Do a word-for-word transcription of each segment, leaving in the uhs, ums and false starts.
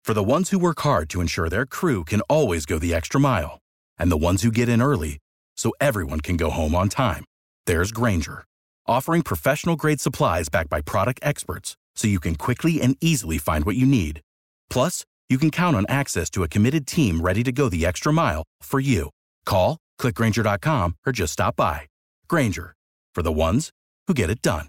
For the ones who work hard to ensure their crew can always go the extra mile, and the ones who get in early so everyone can go home on time, there's Grainger, offering professional-grade supplies backed by product experts so you can quickly and easily find what you need. Plus, you can count on access to a committed team ready to go the extra mile for you. Call, click Grainger dot com, or just stop by. Grainger, for the ones who get it done.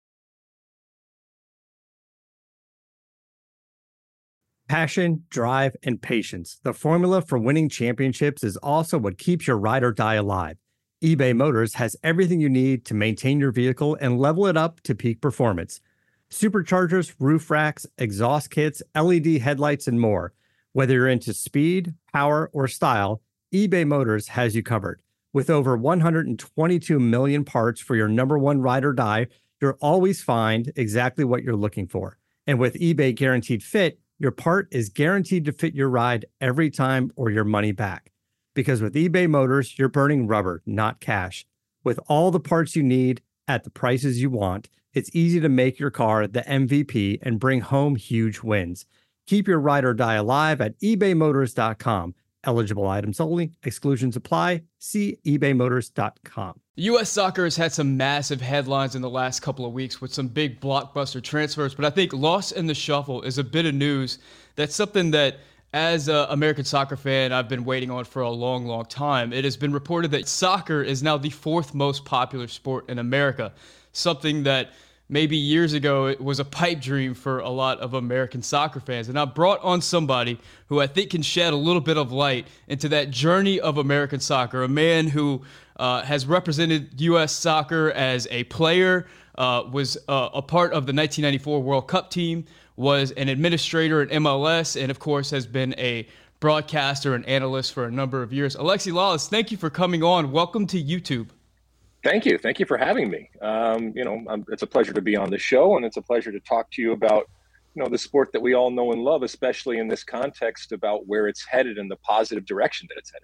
Passion, drive, and patience. The formula for winning championships is also what keeps your ride or die alive. eBay Motors has everything you need to maintain your vehicle and level it up to peak performance. Superchargers, roof racks, exhaust kits, L E D headlights, and more. Whether you're into speed, power, or style, eBay Motors has you covered. With over one hundred twenty-two million parts for your number one ride or die, you'll always find exactly what you're looking for. And with eBay Guaranteed Fit, your part is guaranteed to fit your ride every time or your money back. Because with eBay Motors, you're burning rubber, not cash. With all the parts you need at the prices you want, it's easy to make your car the M V P and bring home huge wins. Keep your ride or die alive at ebay motors dot com. Eligible items only. Exclusions apply. See ebay motors dot com. U S soccer has had some massive headlines in the last couple of weeks with some big blockbuster transfers, but I think lost in the shuffle is a bit of news. That's something that, as an American soccer fan, I've been waiting on for a long, long time. It has been reported that soccer is now the fourth most popular sport in America, something that maybe years ago it was a pipe dream for a lot of American soccer fans. And I brought on somebody who I think can shed a little bit of light into that journey of American soccer, a man who uh, has represented U S soccer as a player, uh, was uh, a part of the nineteen ninety-four World Cup team, was an administrator at M L S, and of course has been a broadcaster and analyst for a number of years. Alexi Lalas, thank you for coming on. Welcome to YouTube. Thank you. Thank you for having me. Um, you know, um, it's a pleasure to be on the show, and it's a pleasure to talk to you about, you know, the sport that we all know and love, especially in this context about where it's headed and the positive direction that it's headed.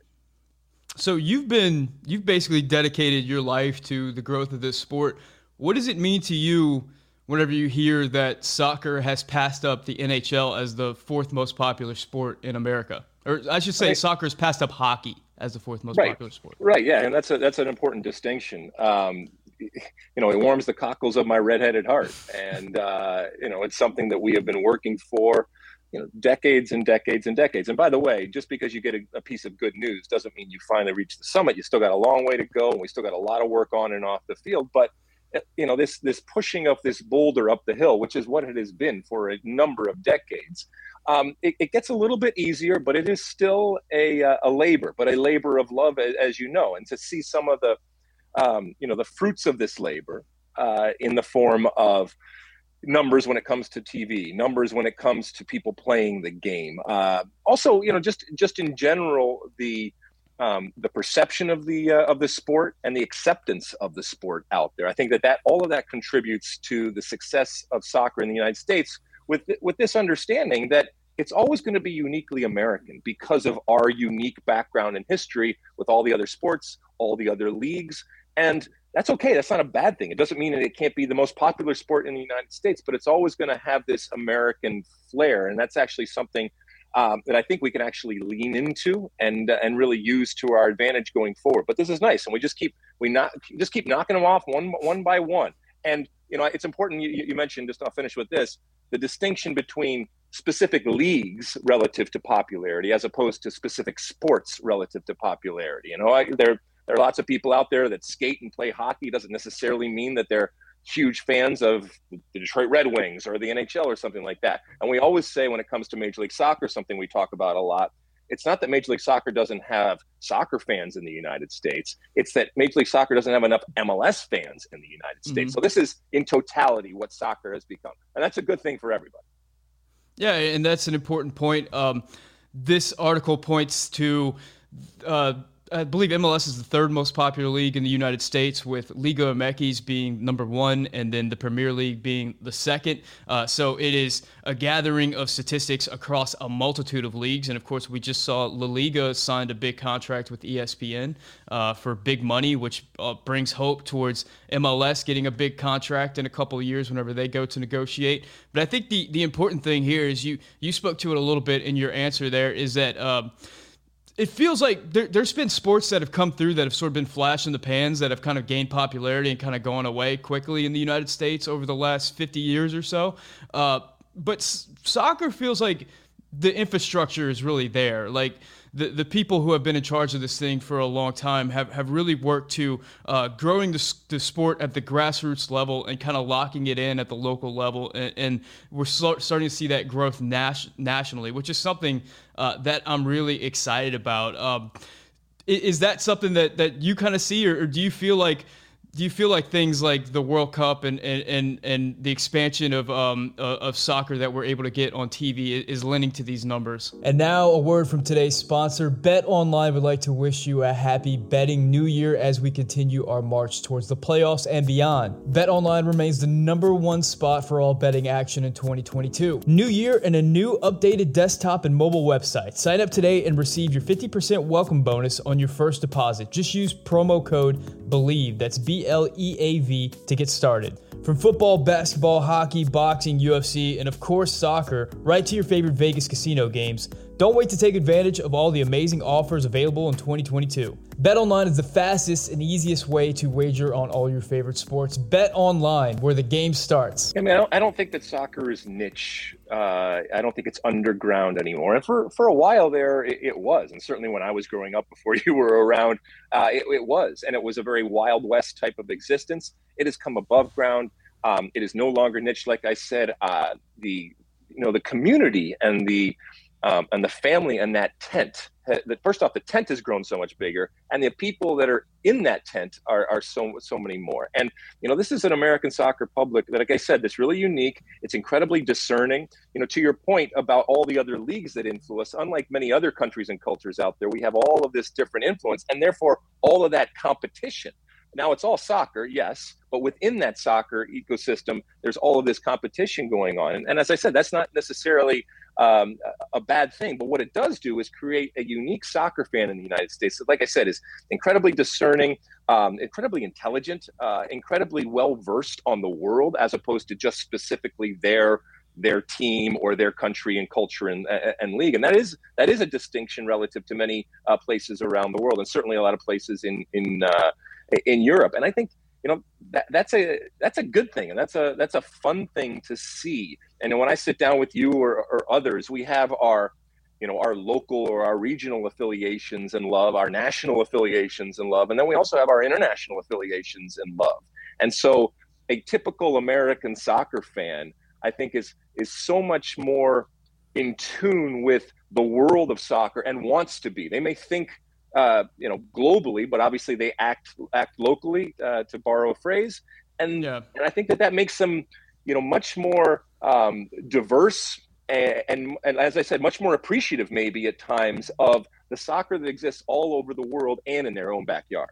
So you've been, you've basically dedicated your life to the growth of this sport. What does it mean to you whenever you hear that soccer has passed up the N H L as the fourth most popular sport in America? Or I should say, right. Soccer has passed up hockey as the fourth most right. popular sport. Right, yeah, and that's a, that's an important distinction. Um, you know, it warms the cockles of my redheaded heart, and uh, you know, it's something that we have been working for, you know, decades and decades and decades. And by the way, just because you get a, a piece of good news doesn't mean you finally reach the summit. You still got a long way to go, and we still got a lot of work on and off the field. But you know, this this pushing of this boulder up the hill, which is what it has been for a number of decades. Um, it, it gets a little bit easier, but it is still a, a labor, but a labor of love, as, as you know. And to see some of the, um, you know, the fruits of this labor uh, in the form of numbers when it comes to T V, numbers when it comes to people playing the game. Uh, also, you know, just just in general, the um, the perception of the uh, of the sport and the acceptance of the sport out there. I think that that all of that contributes to the success of soccer in the United States, with with this understanding that it's always going to be uniquely American because of our unique background and history with all the other sports, all the other leagues. And that's okay. That's not a bad thing. It doesn't mean that it can't be the most popular sport in the United States, but it's always going to have this American flair. And that's actually something um, that I think we can actually lean into and uh, and really use to our advantage going forward. But this is nice. And we just keep we not just keep knocking them off one one by one. And, you know, it's important. You, you mentioned, just I'll finish with this, the distinction between specific leagues relative to popularity as opposed to specific sports relative to popularity. You know, I, there, there are lots of people out there that skate and play hockey. It doesn't necessarily mean that they're huge fans of the Detroit Red Wings or the N H L or something like that. And we always say when it comes to Major League Soccer, something we talk about a lot, it's not that Major League Soccer doesn't have soccer fans in the United States. It's that Major League Soccer doesn't have enough M L S fans in the United States. Mm-hmm. So this is in totality what soccer has become. And that's a good thing for everybody. Yeah, and that's an important point. Um, this article points to uh, I believe M L S is the third most popular league in the United States, with Liga M X being number one and then the Premier League being the second. Uh, so it is a gathering of statistics across a multitude of leagues. And of course, we just saw La Liga signed a big contract with E S P N uh, for big money, which uh, brings hope towards M L S getting a big contract in a couple of years whenever they go to negotiate. But I think the, the important thing here is you, you spoke to it a little bit in your answer there, is that um, it feels like there, there's been sports that have come through that have sort of been flash in the pans that have kind of gained popularity and kind of gone away quickly in the United States over the last fifty years or so. Uh, but s- soccer feels like the infrastructure is really there. Like the, the people who have been in charge of this thing for a long time have, have really worked to uh, growing the, the sport at the grassroots level and kind of locking it in at the local level. And, and we're so, starting to see that growth nas- nationally, which is something uh, that I'm really excited about. Um, is, is that something that, that you kind of see, or, or do you feel like Do you feel like things like the World Cup and and, and, and the expansion of um uh, of soccer that we're able to get on T V is lending to these numbers? And now a word from today's sponsor. BetOnline would like to wish you a happy betting new year as we continue our march towards the playoffs and beyond. BetOnline remains the number one spot for all betting action in twenty twenty-two. New year and a new updated desktop and mobile website. Sign up today and receive your fifty percent welcome bonus on your first deposit. Just use promo code BELIEVE. That's B L E A V to get started. From football, basketball, hockey, boxing, U F C, and of course soccer, right to your favorite Vegas casino games, don't wait to take advantage of all the amazing offers available in twenty twenty-two. BetOnline is the fastest and easiest way to wager on all your favorite sports. BetOnline, where the game starts. I mean, I don't, I don't think that soccer is niche. Uh, I don't think it's underground anymore. And for, for a while there, it, it was. And certainly when I was growing up, before you were around, uh, it, it was. And it was a very Wild West type of existence. It has come above ground. Um, it is no longer niche. Like I said, uh, the you know the community and the um, and the family and that tent. The, first off, the tent has grown so much bigger, and the people that are in that tent are, are so so many more. And you know, this is an American soccer public that, like I said, that's really unique. It's incredibly discerning. You know, to your point about all the other leagues that influence, unlike many other countries and cultures out there, we have all of this different influence, and therefore all of that competition. Now it's all soccer, yes, but within that soccer ecosystem, there's all of this competition going on. And, and as I said, that's not necessarily um, a bad thing, but what it does do is create a unique soccer fan in the United States that, like I said, is incredibly discerning, um, incredibly intelligent, uh, incredibly well-versed on the world, as opposed to just specifically their their team or their country and culture and, and league. And that is that is a distinction relative to many uh, places around the world, and certainly a lot of places in in uh, in Europe. And I think, you know, that, that's a that's a good thing, and that's a that's a fun thing to see. And when I sit down with you or, or others, we have our, you know, our local or our regional affiliations and love, our national affiliations and love, and then we also have our international affiliations and love. And so a typical American soccer fan, I think, is is so much more in tune with the world of soccer and wants to be. They may think, uh, you know, globally, but obviously they act act locally, uh, to borrow a phrase. And yeah. and I think that that makes them, you know, much more um, diverse and, and and as I said, much more appreciative maybe at times of the soccer that exists all over the world and in their own backyard.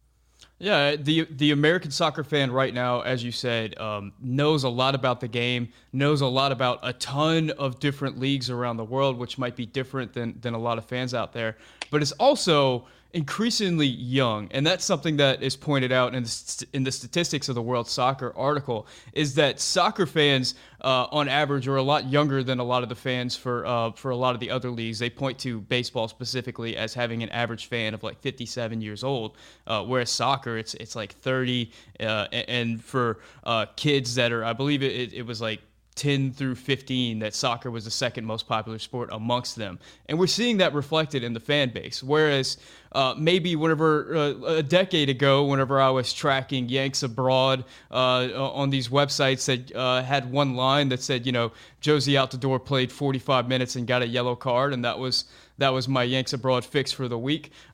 Yeah, the the American soccer fan right now, as you said, um, knows a lot about the game, knows a lot about a ton of different leagues around the world, which might be different than than a lot of fans out there. But it's also increasingly young, and that's something that is pointed out in the, st- in the statistics of the World Soccer article, is that soccer fans uh, on average are a lot younger than a lot of the fans for uh, for a lot of the other leagues. They point to baseball specifically as having an average fan of like fifty-seven years old, uh, whereas soccer it's it's like thirty, uh, and for uh, kids that are, I believe it, it was like ten through fifteen, that soccer was the second most popular sport amongst them. And we're seeing that reflected in the fan base. Whereas uh, maybe whenever uh, a decade ago, whenever I was tracking Yanks Abroad uh, on these websites that uh, had one line that said, you know, Josie Altidore played forty-five minutes and got a yellow card, and that was that was my Yanks Abroad fix for the week. Uh,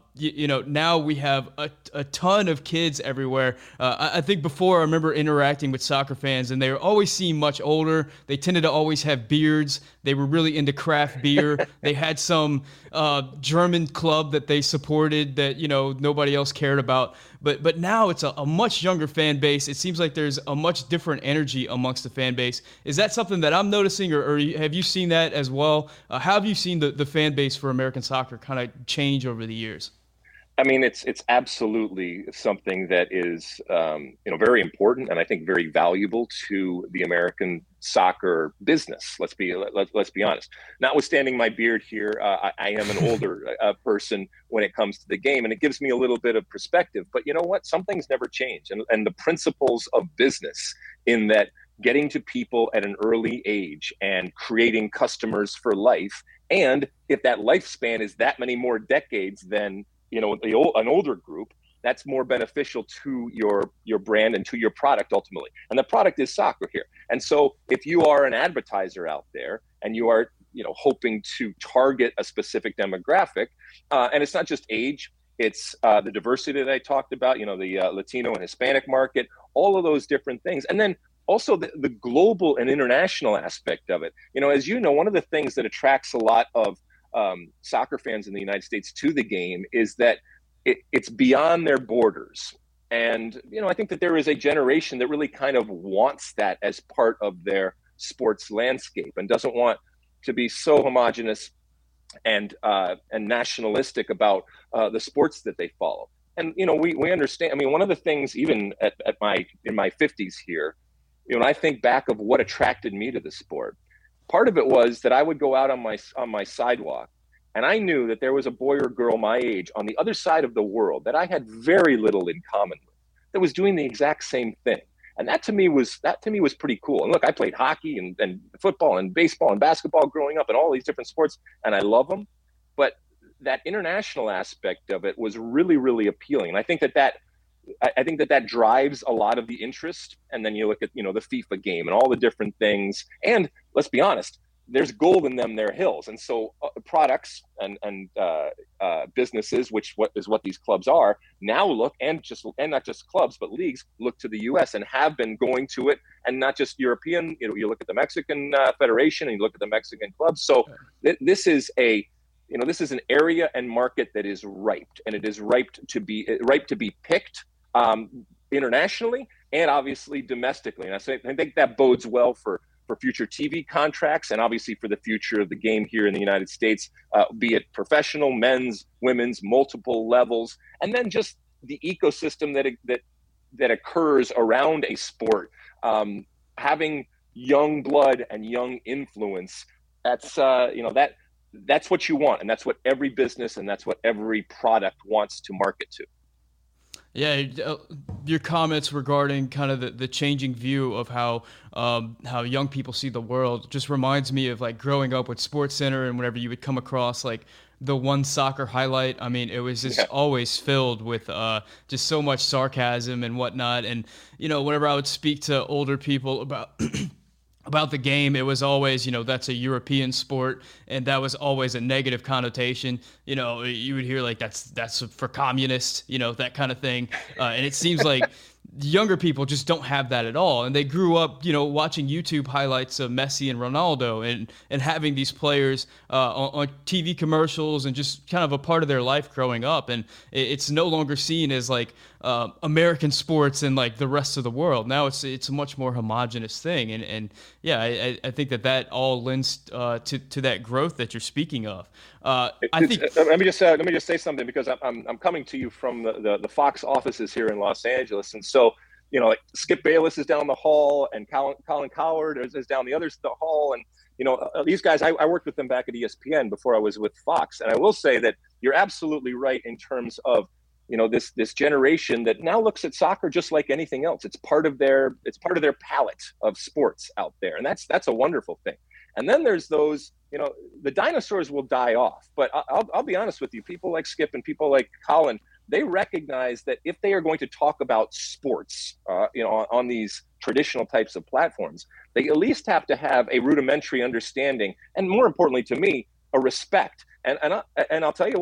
you, you know, now we have a, a ton of kids everywhere. Uh, I, I think before I remember interacting with soccer fans, and they were always seem much older. They tended to always have beards. They were really into craft beer. They had some uh, German club that they supported that, you know, nobody else cared about. But but now it's a, a much younger fan base. It seems like there's a much different energy amongst the fan base. Is that something that I'm noticing, or, or have you seen that as well? Uh, how have you seen the, the fan base for American soccer kind of change over the years? I mean, it's it's absolutely something that is um, you know very important, and I think very valuable to the American soccer business. Let's be let, let's be honest. Notwithstanding my beard here, uh, I, I am an older uh, person when it comes to the game, and it gives me a little bit of perspective. But you know what? Some things never change, and and the principles of business in that getting to people at an early age and creating customers for life, and if that lifespan is that many more decades, then you know, the old, an older group, that's more beneficial to your your brand and to your product ultimately. And the product is soccer here. And so if you are an advertiser out there and you are, you know, hoping to target a specific demographic, uh, and it's not just age, it's uh, the diversity that I talked about, you know, the uh, Latino and Hispanic market, all of those different things. And then also the, the global and international aspect of it. You know, as you know, one of the things that attracts a lot of Um, soccer fans in the United States to the game is that it, it's beyond their borders. And, you know, I think that there is a generation that really kind of wants that as part of their sports landscape and doesn't want to be so homogenous and uh, and nationalistic about uh, the sports that they follow. And, you know, we, we understand, I mean, one of the things even at, at my, in my fifties here, you know, when I think back of what attracted me to the sport, part of it was that I would go out on my on my sidewalk, and I knew that there was a boy or girl my age on the other side of the world that I had very little in common with, that was doing the exact same thing. And that to me was that to me was pretty cool. And look, I played hockey and, and football and baseball and basketball growing up and all these different sports, and I love them. But that international aspect of it was really, really appealing. And I think that that I think that that drives a lot of the interest. And then you look at, you know, the FIFA game and all the different things. And let's be honest, there's gold in them, their hills. And so uh, products and, and uh, uh, businesses, which what is what these clubs are, now look, and just and not just clubs, but leagues look to the U S and have been going to it. And not just European, you know, you look at the Mexican uh, Federation and you look at the Mexican clubs. So th- this is a, you know, this is an area and market that is ripe, and it is ripe to be ripe to be picked um, internationally and obviously domestically. And I, say, I think that bodes well for, for future T V contracts and obviously for the future of the game here in the United States, uh, be it professional, men's, women's, multiple levels, and then just the ecosystem that that that occurs around a sport. Um, having young blood and young influence, that's uh, you know that that's what you want, and that's what every business and that's what every product wants to market to. Yeah, your comments regarding kind of the, the changing view of how um, how young people see the world just reminds me of like growing up with SportsCenter, and whenever you would come across like the one soccer highlight, I mean, it was just yeah. always filled with uh, just so much sarcasm and whatnot. And, you know, whenever I would speak to older people about about the game, it was always, you know, that's a European sport, and that was always a negative connotation. You know, you would hear like that's that's for communists, you know, that kind of thing. Uh, and it seems like younger people just don't have that at all, and they grew up, you know, watching YouTube highlights of Messi and Ronaldo, and and having these players uh, on, on T V commercials, and just kind of a part of their life growing up. And it's no longer seen as like uh, American sports and like the rest of the world. Now it's it's a much more homogenous thing, and and yeah, I, I think that that all lends uh, to to that growth that you're speaking of. Uh, I think. Let me just uh, let me just say something, because I'm I'm, I'm coming to you from the, the the Fox offices here in Los Angeles, and so you know, like Skip Bayless is down the hall, and Colin, Colin Cowherd is, is down the other the hall, and you know uh, these guys. I, I worked with them back at E S P N before I was with Fox, and I will say that you're absolutely right in terms of you know this this generation that now looks at soccer just like anything else. It's part of their it's part of their palette of sports out there, and that's that's a wonderful thing. And then there's those, you know, the dinosaurs will die off. But I'll, I'll be honest with you, people like Skip and people like Colin, they recognize that if they are going to talk about sports, uh, you know, on, on these traditional types of platforms, they at least have to have a rudimentary understanding, and more importantly to me, a respect. And and, I, and I'll tell you what,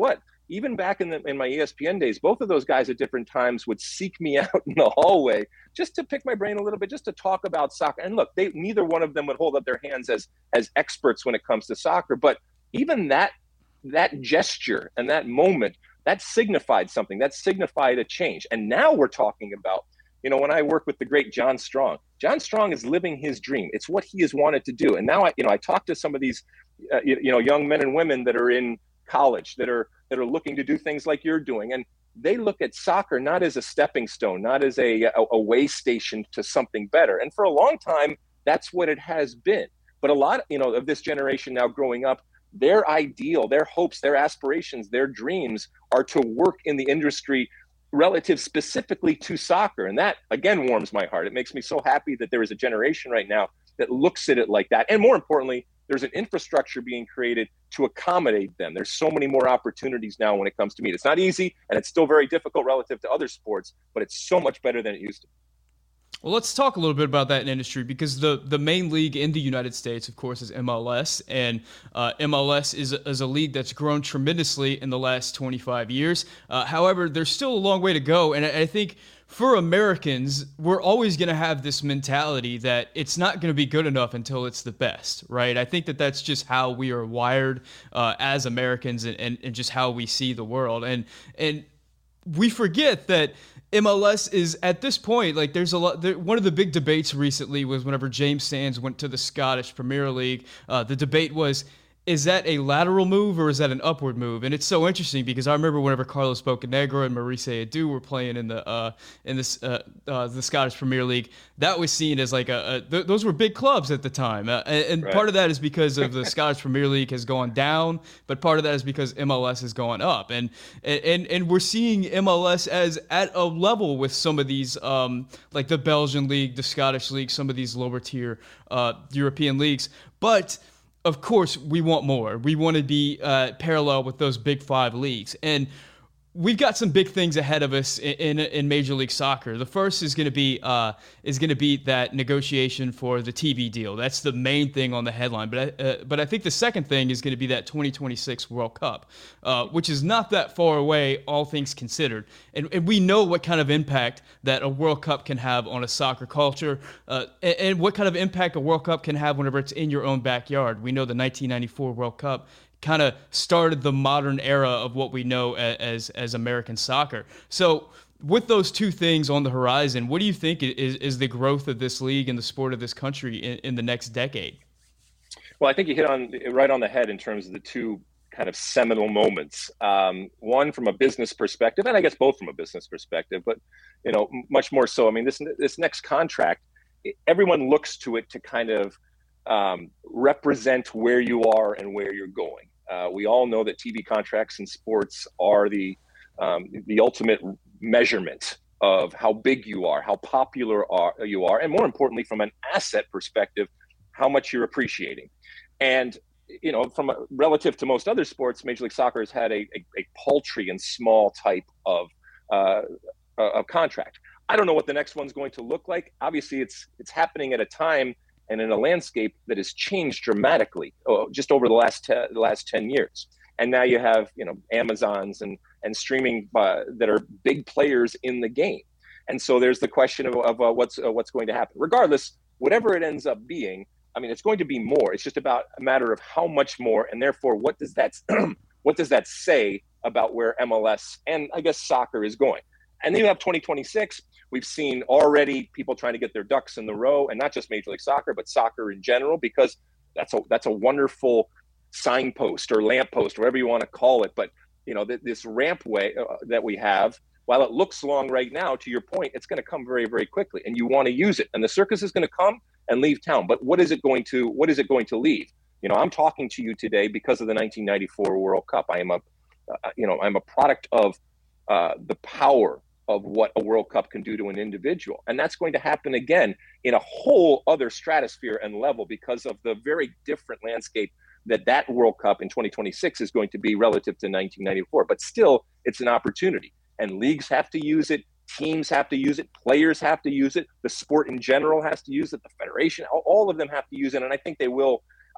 even back in, the, in my E S P N days, both of those guys at different times would seek me out in the hallway just to pick my brain a little bit, just to talk about soccer. And look, they neither one of them would hold up their hands as as experts when it comes to soccer. But even that that gesture and that moment, that signified something. That signified a change. And now we're talking about, you know, when I work with the great John Strong, John Strong is living his dream. It's what he has wanted to do. And now I, you know, I talk to some of these, uh, you, you know, young men and women that are in college that are that are looking to do things like you're doing, and they look at soccer not as a stepping stone, not as a, a, a way station to something better. And for a long time, that's what it has been. But a lot, you know, of this generation now growing up, their ideal, their hopes, their aspirations, their dreams are to work in the industry relative specifically to soccer. And that, again, warms my heart. It makes me so happy that there is a generation right now that looks at it like that. And more importantly, there's an infrastructure being created to accommodate them. There's so many more opportunities now when it comes to meet. It's not easy, and it's still very difficult relative to other sports, but it's so much better than it used to be. Well, let's talk a little bit about that in industry, because the, the main league in the United States, of course, is M L S. And uh, M L S is a, is a league that's grown tremendously in the last twenty-five years. Uh, however, there's still a long way to go. And I, I think for Americans, we're always going to have this mentality that it's not going to be good enough until it's the best, right? I think that that's just how we are wired uh, as Americans, and, and, and just how we see the world. And and we forget that M L S is, at this point, like, there's a lot. There, one of the big debates recently was whenever James Sands went to the Scottish Premier League. Uh, the debate was, is that a lateral move or is that an upward move? And it's so interesting because I remember whenever Carlos Bocanegra and Maurice Edu were playing in the uh, in this uh, uh, the Scottish Premier League, that was seen as like a, a th- those were big clubs at the time, uh, and, and right. part of that is because of the Scottish Premier League has gone down, but part of that is because M L S has gone up, and and and we're seeing M L S as at a level with some of these um, like the Belgian league, the Scottish league, some of these lower tier uh, European leagues, but of course, we want more. We want to be uh, parallel with those big five leagues. And we've got some big things ahead of us in, in, in Major League Soccer. The first is going to be uh, is going to be that negotiation for the T V deal. That's the main thing on the headline. But I, uh, but I think the second thing is going to be that twenty twenty-six World Cup, uh, which is not that far away, all things considered. And, and we know what kind of impact that a World Cup can have on a soccer culture, uh, and, and what kind of impact a World Cup can have whenever it's in your own backyard. We know the nineteen ninety-four World Cup kind of started the modern era of what we know as as American soccer. So with those two things on the horizon, what do you think is, is the growth of this league and the sport of this country in, in the next decade? Well, I think you hit on right on the head in terms of the two kind of seminal moments. Um, one from a business perspective, and I guess both from a business perspective, but you know, much more so. I mean, this this next contract, everyone looks to it to kind of um, represent where you are and where you're going. Uh, we all know that T V contracts in sports are the um, the ultimate measurement of how big you are, how popular are, you are, and more importantly, from an asset perspective, how much you're appreciating. And you know, from a, relative to most other sports, Major League Soccer has had a, a, a paltry and small type of uh, of contract. I don't know what the next one's going to look like. Obviously, it's it's happening at a time and in a landscape that has changed dramatically oh, just over the last te- the last ten years. And now you have, you know, Amazons and and streaming uh, that are big players in the game. And so there's the question of, of uh, what's uh, what's going to happen. Regardless, whatever it ends up being, I mean, it's going to be more. It's just about a matter of how much more, and therefore, what does that what does that say about where M L S and I guess soccer is going? And then you have twenty twenty-six. We've seen already people trying to get their ducks in the row, and not just Major League Soccer, but soccer in general, because that's a that's a wonderful signpost or lamppost, whatever you want to call it. But you know, th- this rampway uh, that we have, while it looks long right now, to your point, it's going to come very, very quickly, and you want to use it. And the circus is going to come and leave town. But what is it going to what is it going to leave? You know, I'm talking to you today because of the nineteen ninety-four World Cup. I am a uh, you know I'm a product of uh, the power of what a World Cup can do to an individual. And that's going to happen again in a whole other stratosphere and level because of the very different landscape that that World Cup in twenty twenty-six is going to be relative to nineteen ninety-four. But still, it's an opportunity. And leagues have to use it. Teams have to use it. Players have to use it. The sport in general has to use it. The federation, all of them have to use it. And I think they will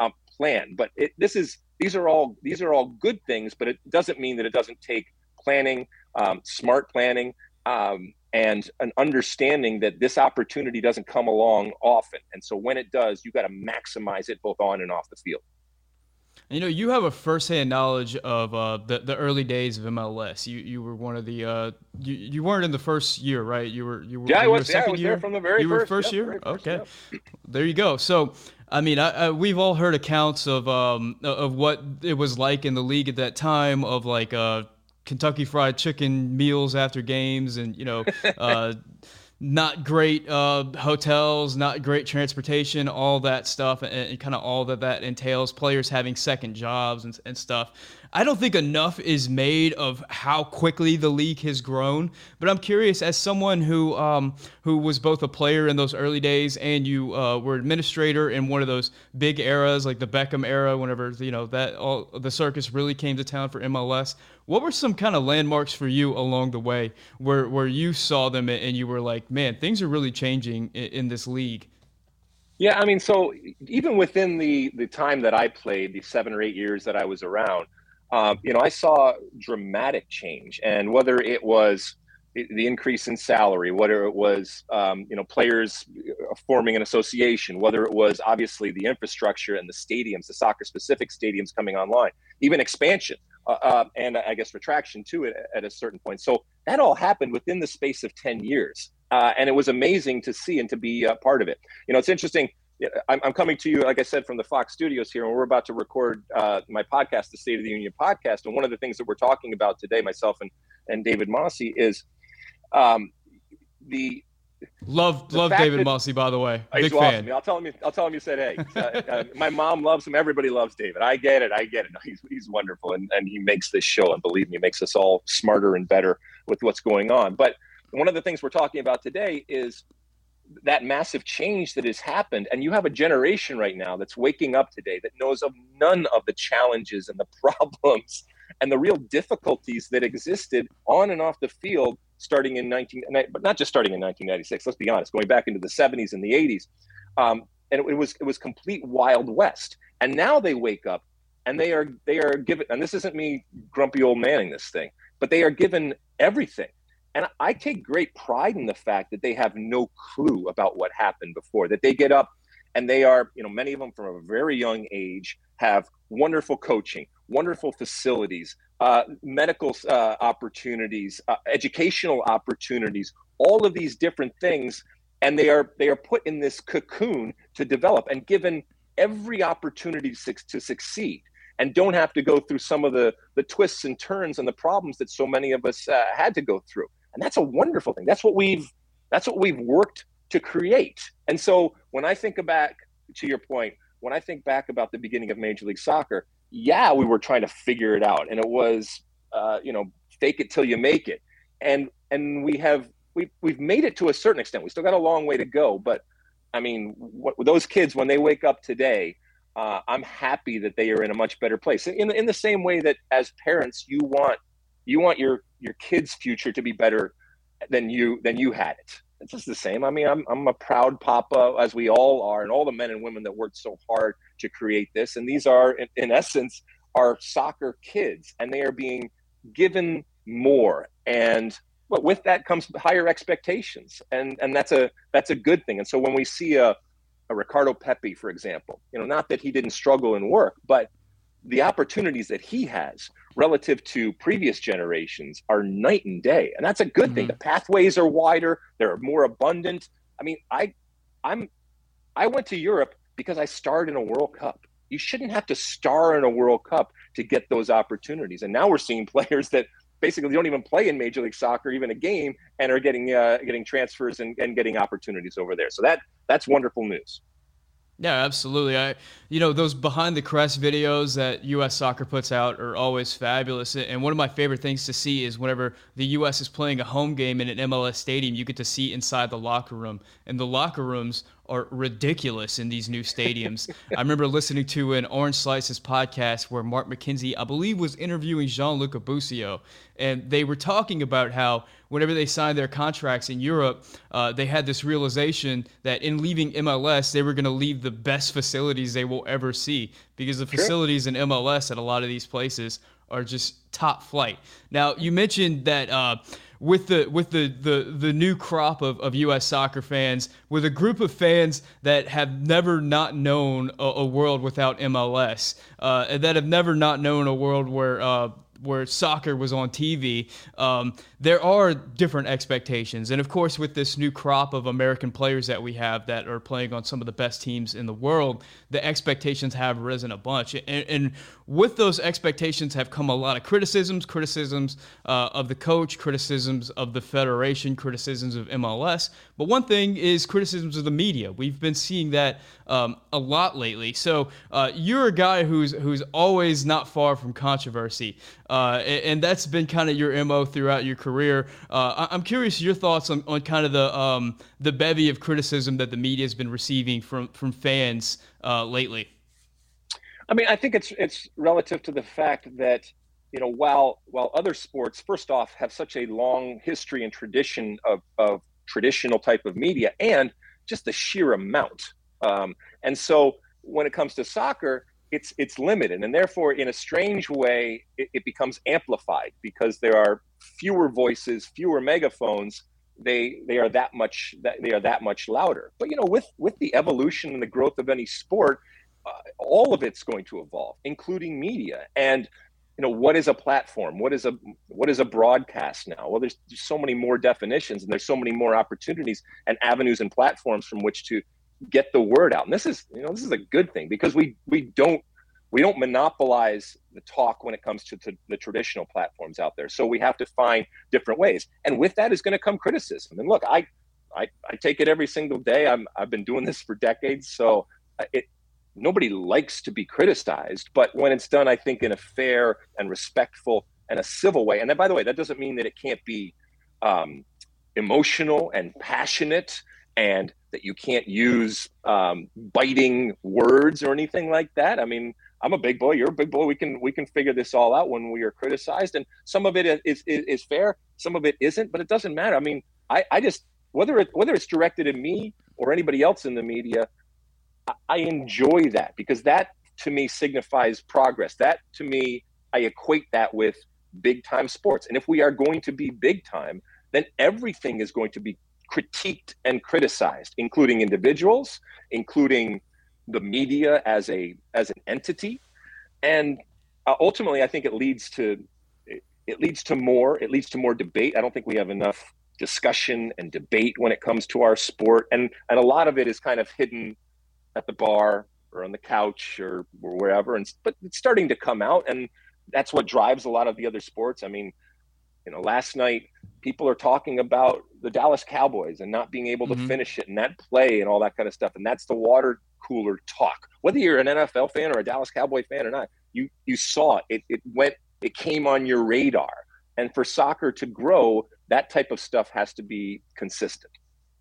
um, plan. But it, this is these are all these are all good things, but it doesn't mean that it doesn't take planning, um, smart planning, um, and an understanding that this opportunity doesn't come along often. And so when it does, you got to maximize it both on and off the field. You know, you have a firsthand knowledge of uh, the the early days of M L S. You you were one of the uh, you you weren't in the first year, right? You were you were. Yeah, I was. Second Yeah, I was year? there from the very you first. were first yep, year. First, okay, yep. There you go. So, I mean, I, I, we've all heard accounts of um of what it was like in the league at that time, of like uh Kentucky Fried Chicken meals after games, and you know. Uh, Not great uh, hotels, not great transportation, all that stuff, and, and kind of all that that entails, players having second jobs and, and stuff. I don't think enough is made of how quickly the league has grown, but I'm curious, as someone who um, who was both a player in those early days and you uh, were administrator in one of those big eras, like the Beckham era, whenever you know that all the circus really came to town for M L S. What were some kind of landmarks for you along the way where, where you saw them and you were like, man, things are really changing in, in this league? Yeah, I mean, so even within the the time that I played, the seven or eight years that I was around, um, you know, I saw dramatic change. And whether it was the increase in salary, whether it was, um, you know, players forming an association, whether it was obviously the infrastructure and the stadiums, the soccer-specific stadiums coming online, even expansion. Uh, uh, and I guess retraction to it at a certain point. So that all happened within the space of ten years. Uh, and it was amazing to see and to be a part of it. You know, it's interesting. I'm, I'm coming to you, like I said, from the Fox studios here, and we're about to record uh, my podcast, the State of the Union podcast. And one of the things that we're talking about today, myself and, and David Mosse, is um, the Love the love David that, Mosse, by the way. Big Big fan. fan. I'll tell him. You, I'll tell him you said, hey. Uh, uh, my mom loves him. Everybody loves David. I get it. I get it. He's he's wonderful, and and he makes this show. And believe me, makes us all smarter and better with what's going on. But one of the things we're talking about today is that massive change that has happened. And you have a generation right now that's waking up today that knows of none of the challenges and the problems and the real difficulties that existed on and off the field starting in nineteen, but not just starting in nineteen ninety-six. Let's be honest, going back into the seventies and the eighties, um, and it, it was it was complete Wild West. And now they wake up, and they are they are given. And this isn't me grumpy old manning this thing, but they are given everything. And I take great pride in the fact that they have no clue about what happened before. That they get up, and they are, you know, many of them from a very young age have wonderful coaching, wonderful facilities, uh, medical uh, opportunities, uh, educational opportunities, all of these different things. And they are they are put in this cocoon to develop and given every opportunity to, to succeed, and don't have to go through some of the, the twists and turns and the problems that so many of us uh, had to go through. And that's a wonderful thing. That's what we've that's what we've worked to create. And so when I think back to your point, when I think back about the beginning of Major League Soccer, yeah, we were trying to figure it out, and it was, uh, you know, fake it till you make it, and and we have we've we've made it to a certain extent. We still got a long way to go, but I mean, what, those kids when they wake up today, uh, I'm happy that they are in a much better place. In in the same way that as parents, you want you want your your kids' future to be better than you than you had it. It's just the same. I mean, I'm I'm a proud papa, as we all are, and all the men and women that worked so hard to create this. And these are, in, in essence, our soccer kids, and they are being given more. And but with that comes higher expectations, and and that's a that's a good thing. And so when we see a, a Ricardo Pepi, for example, you know, not that he didn't struggle in work, but the opportunities that he has relative to previous generations are night and day. And that's a good mm-hmm. thing. The pathways are wider. They're more abundant. I mean, I, I'm, I went to Europe because I starred in a World Cup. You shouldn't have to star in a World Cup to get those opportunities. And now we're seeing players that basically don't even play in Major League Soccer, even a game, and are getting, uh, getting transfers and, and getting opportunities over there. So that, that's wonderful news. Yeah, absolutely. I, you know, those behind the crest videos that U S Soccer puts out are always fabulous. And one of my favorite things to see is whenever the U S is playing a home game in an M L S stadium, you get to see inside the locker room. And the locker rooms are ridiculous in these new stadiums. I remember listening to an Orange Slices podcast where Mark McKenzie, I believe, was interviewing Gianluca Busio, and they were talking about how whenever they signed their contracts in Europe, uh, they had this realization that in leaving M L S, they were going to leave the best facilities they will ever see, because the facilities in M L S at a lot of these places are just top flight. Now, you mentioned that uh, with the with the, the the new crop of, of U S soccer fans, with a group of fans that have never not known a, a world without M L S, uh, and that have never not known a world where uh, where soccer was on T V, um, there are different expectations. And of course, with this new crop of American players that we have that are playing on some of the best teams in the world, the expectations have risen a bunch. And, and with those expectations have come a lot of criticisms, criticisms uh, of the coach, criticisms of the federation, criticisms of M L S. But one thing is criticisms of the media. We've been seeing that um, a lot lately. So uh, you're a guy who's who's always not far from controversy. Uh, and, and that's been kind of your M O throughout your career. Uh, I'm curious your thoughts on, on kind of the um, the bevy of criticism that the media has been receiving from from fans uh, lately. I mean, I think it's it's relative to the fact that, you know, while while other sports, first off, have such a long history and tradition of, of traditional type of media, and just the sheer amount. Um, and so when it comes to soccer, it's it's limited, and therefore, in a strange way, it, it becomes amplified because there are fewer voices, fewer megaphones. They they are that much that they are that much louder. But you know, with with the evolution and the growth of any sport, uh, all of it's going to evolve, including media. And you know, what is a platform? What is a what is a broadcast now? Well, there's, there's so many more definitions, and there's so many more opportunities and avenues and platforms from which to get the word out. And this is, you know, this is a good thing, because we we don't we don't monopolize the talk when it comes to, to the traditional platforms out there. So we have to find different ways. And with that is going to come criticism. And look, I I, I take it every single day. I'm I've been doing this for decades, so it nobody likes to be criticized, but when it's done, I think, in a fair and respectful and a civil way. And then, by the way, that doesn't mean that it can't be um, emotional and passionate, and that you can't use um, biting words or anything like that. I mean, I'm a big boy, you're a big boy. We can we can figure this all out when we are criticized, and some of it is is, is fair, some of it isn't, but it doesn't matter. I mean, I, I just whether it whether it's directed at me or anybody else in the media, I, I enjoy that, because that to me signifies progress. That to me, I equate that with big time sports. And if we are going to be big time, then everything is going to be critiqued and criticized, including individuals, including the media as a as an entity. And uh, ultimately, I think it leads to it, it leads to more it leads to more debate. I don't think we have enough discussion and debate when it comes to our sport, and and a lot of it is kind of hidden at the bar or on the couch or, or wherever. And but it's starting to come out, and that's what drives a lot of the other sports. I mean, you know, last night people are talking about the Dallas Cowboys and not being able to mm-hmm. finish it, and that play and all that kind of stuff. And that's the water cooler talk. Whether you're an N F L fan or a Dallas Cowboy fan or not, you you saw it. It, it went. It came on your radar. And for soccer to grow, that type of stuff has to be consistent.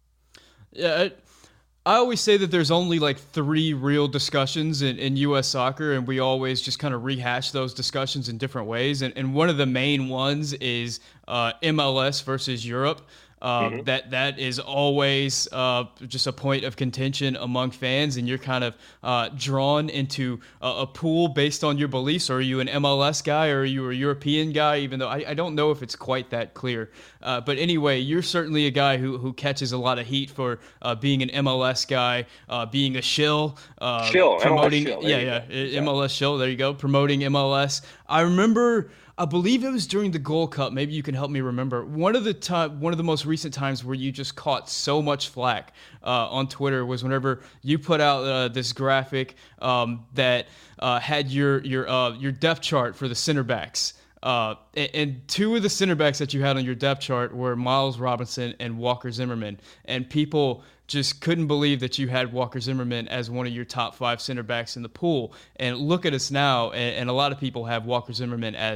Yeah. I, I always say that there's only like three real discussions in, in U S soccer, and we always just kind of rehash those discussions in different ways. And, and one of the main ones is uh, M L S versus Europe. Uh, mm-hmm. That that is always uh, just a point of contention among fans, and you're kind of uh, drawn into a, a pool based on your beliefs. Are you an M L S guy, or are you a European guy? Even though I, I don't know if it's quite that clear. Uh, but anyway, you're certainly a guy who, who catches a lot of heat for uh, being an M L S guy, uh, being a shill, uh, shill, promoting, shill. yeah, yeah, yeah, M L S shill. There you go, promoting M L S. I remember. I believe it was during the Gold Cup. Maybe you can help me remember. One of the time, one of the most recent times where you just caught so much flack uh, on Twitter was whenever you put out uh, this graphic um, that uh, had your your uh, your depth chart for the center backs. Uh, and, and two of the center backs that you had on your depth chart were Miles Robinson and Walker Zimmerman. And people just couldn't believe that you had Walker Zimmerman as one of your top five center backs in the pool. And look at us now, and, and a lot of people have Walker Zimmerman as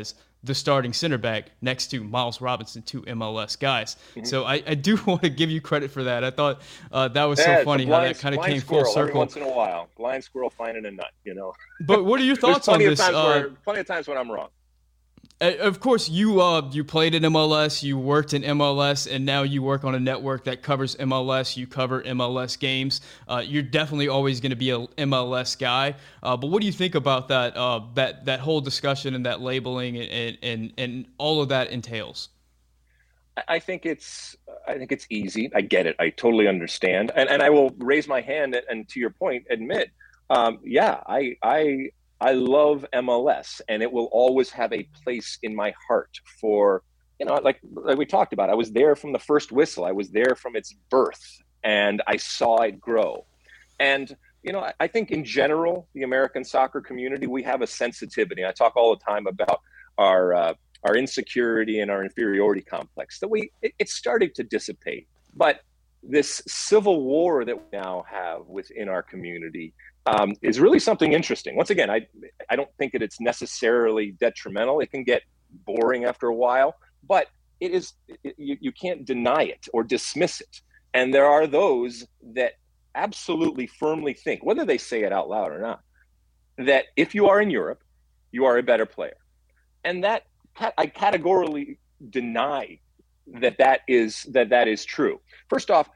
the starting center back next to Miles Robinson, two M L S guys. Mm-hmm. So I, I do want to give you credit for that. I thought uh, that was yeah, so funny blind, how that kind of came squirrel, full circle. Every once in a while, blind squirrel finding a nut, you know. But what are your thoughts on this? Of uh, where, plenty of times when I'm wrong. Of course, you uh, you played in M L S, you worked in M L S, and now you work on a network that covers M L S. You cover M L S games. Uh, you're definitely always going to be a M L S guy. Uh, but what do you think about that uh, that that whole discussion and that labeling and and and all of that entails? I think it's I think it's easy. I get it. I totally understand, and and I will raise my hand and, and to your point, admit, um, yeah, I I. I love M L S, and it will always have a place in my heart for, you know, like, like we talked about. I was there from the first whistle. I was there from its birth, and I saw it grow. And, you know, I, I think in general, the American soccer community, we have a sensitivity. I talk all the time about our uh, our insecurity and our inferiority complex. That we it, it's started to dissipate, but this civil war that we now have within our community um, is really something interesting. Once again, I I don't think that it's necessarily detrimental. It can get boring after a while, but it is it, you, you can't deny it or dismiss it. And there are those that absolutely firmly think, whether they say it out loud or not, that if you are in Europe, you are a better player. And that I categorically deny that that is that that is true. First off,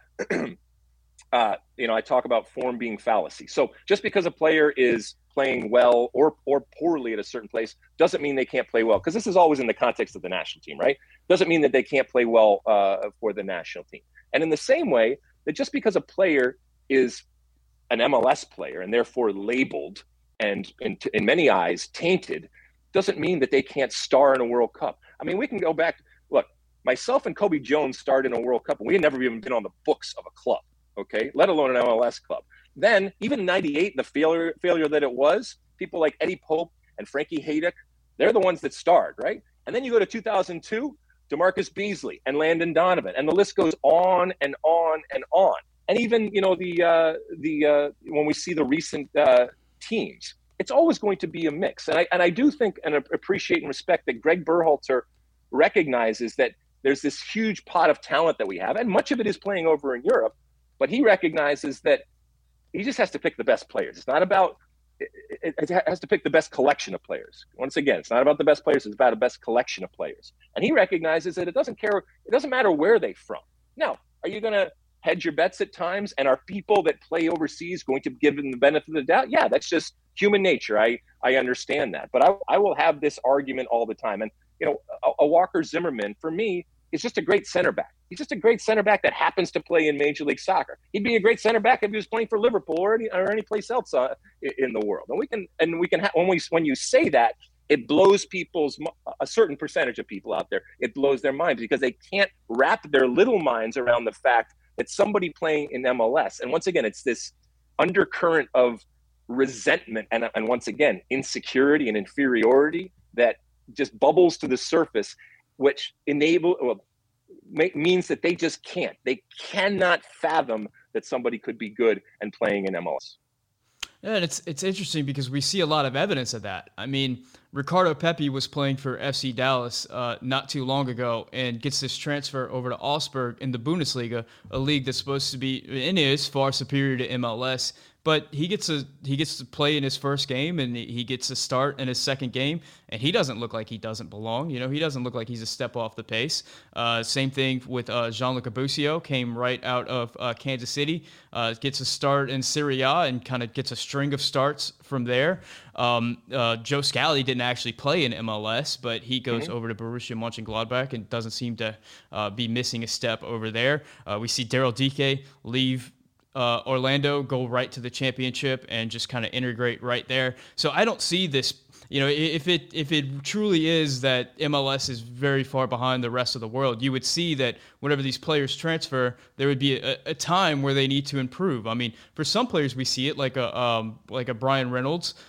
uh, you know, I talk about form being fallacy. So just because a player is playing well or or poorly at a certain place doesn't mean they can't play well, because this is always in the context of the national team, right? Doesn't mean that they can't play well uh, for the national team. And in the same way, that just because a player is an M L S player and therefore labeled and in, in many eyes tainted, doesn't mean that they can't star in a World Cup. I mean, we can go back. Look, myself and Kobe Jones starred in a World Cup, and we had never even been on the books of a club, okay, let alone an M L S club. Then, even in ninety-eight, the failure failure that it was, people like Eddie Pope and Frankie Haydock, they're the ones that starred, right? And then you go to two thousand two, DeMarcus Beasley and Landon Donovan, and the list goes on and on and on. And even, you know, the uh, the uh, when we see the recent uh, teams, it's always going to be a mix. And I and I do think and appreciate and respect that Greg Berhalter recognizes that there's this huge pot of talent that we have, and much of it is playing over in Europe, but he recognizes that he just has to pick the best players. It's not about, it, it has to pick the best collection of players. Once again, it's not about the best players, it's about a best collection of players. And he recognizes that it doesn't care, it doesn't matter where they're from. Now, are you going to hedge your bets at times? And are people that play overseas going to give them the benefit of the doubt? Yeah, that's just human nature. I, I understand that. But I, I will have this argument all the time. And, you know, a, a Walker Zimmerman, for me, is just a great center back. He's just a great center back that happens to play in Major League Soccer. He'd be a great center back if he was playing for Liverpool or any, or any place else uh, in the world. And we can, and we can, ha- when we, when you say that, it blows people's, a certain percentage of people out there, it blows their minds because they can't wrap their little minds around the fact that somebody playing in M L S. And once again, it's this undercurrent of resentment and, and once again, insecurity and inferiority that just bubbles to the surface, which enable well, make, means that they just can't. They cannot fathom that somebody could be good and playing in M L S. Yeah, and it's it's interesting because we see a lot of evidence of that. I mean, Ricardo Pepi was playing for F C Dallas uh, not too long ago and gets this transfer over to Augsburg in the Bundesliga, a league that's supposed to be and is far superior to M L S. But he gets a he gets to play in his first game and he gets to start in his second game, and he doesn't look like he doesn't belong. You know, he doesn't look like he's a step off the pace. Uh, same thing with uh, Gianluca Busio, came right out of uh, Kansas City, uh, gets a start in Serie A and kind of gets a string of starts from there. Um, uh, Joe Scally didn't actually play in M L S, but he goes mm-hmm. over to Borussia Mönchengladbach and doesn't seem to uh, be missing a step over there. Uh, we see Daryl Dike leave Uh, Orlando, go right to the championship and just kind of integrate right there. So I don't see this, you know, if it if it truly is that M L S is very far behind the rest of the world, you would see that whenever these players transfer, there would be a, a time where they need to improve. I mean, for some players we see it, like a um, like a Brian Reynolds,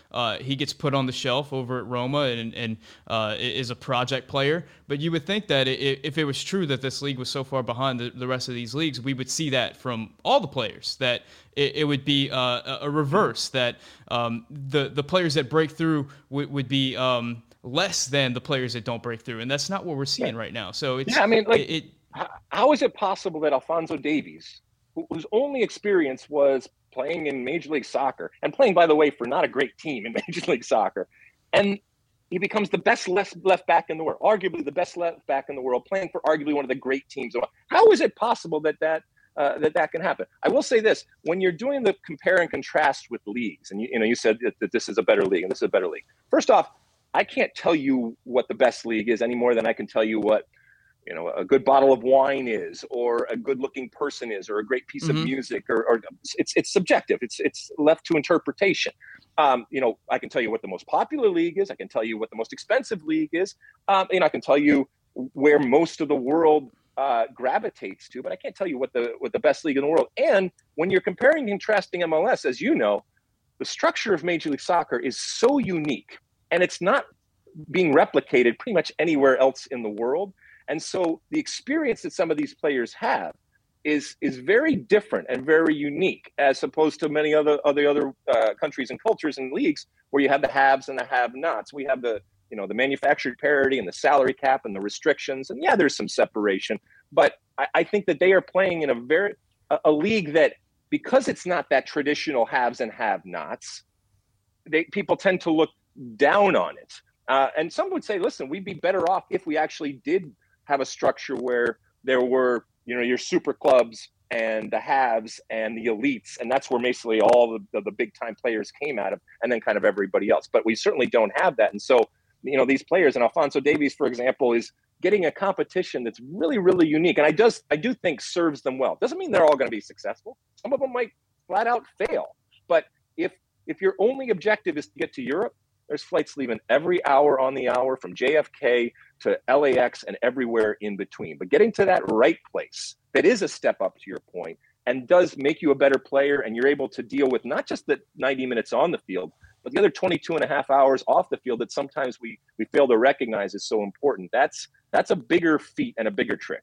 uh, he gets put on the shelf over at Roma and, and uh, is a project player. But you would think that it, if it was true that this league was so far behind the, the rest of these leagues, we would see that from all the players, that it, it would be uh, a reverse, that um, the, the players that break through would, would be um, less than the players that don't break through. And that's not what we're seeing yeah. right now. So it's, yeah, I mean, like, it, it, how is it possible that Alphonso Davies, whose only experience was playing in Major League Soccer, and playing, by the way, for not a great team in Major League Soccer, and he becomes the best left, left back in the world, arguably the best left back in the world, playing for arguably one of the great teams. How is it possible that that, uh, that, that can happen? I will say this, when you're doing the compare and contrast with leagues, and you, you know, you said that, that this is a better league and this is a better league. First off, I can't tell you what the best league is any more than I can tell you what, you know, a good bottle of wine is, or a good-looking person is, or a great piece mm-hmm. of music, or, or it's it's subjective. It's it's left to interpretation. Um, you know, I can tell you what the most popular league is. I can tell you what the most expensive league is. Um, and I can tell you where most of the world uh, gravitates to, but I can't tell you what the what the best league in the world. And when you're comparing and contrasting M L S, as you know, the structure of Major League Soccer is so unique, and it's not being replicated pretty much anywhere else in the world. And so the experience that some of these players have is is very different and very unique, as opposed to many other other other uh, countries and cultures and leagues where you have the haves and the have-nots. We have the you know the manufactured parity and the salary cap and the restrictions, and yeah, there's some separation. But I, I think that they are playing in a very a, a league that, because it's not that traditional haves and have-nots, they people tend to look down on it. Uh, and some would say, listen, we'd be better off if we actually did have a structure where there were, you know, your super clubs and the haves and the elites, and that's where basically all the, the, the big time players came out of, and then kind of everybody else. But we certainly don't have that. And so, you know, these players, and Alphonso Davies, for example, is getting a competition that's really, really unique. And I does I do think serves them well. Doesn't mean they're all going to be successful. Some of them might flat out fail. But if if your only objective is to get to Europe, there's flights leaving every hour on the hour from J F K to L A X and everywhere in between. But getting to that right place that is a step up, to your point, and does make you a better player, and you're able to deal with not just the ninety minutes on the field, but the other twenty-two and a half hours off the field that sometimes we we fail to recognize is so important. That's that's a bigger feat and a bigger trick.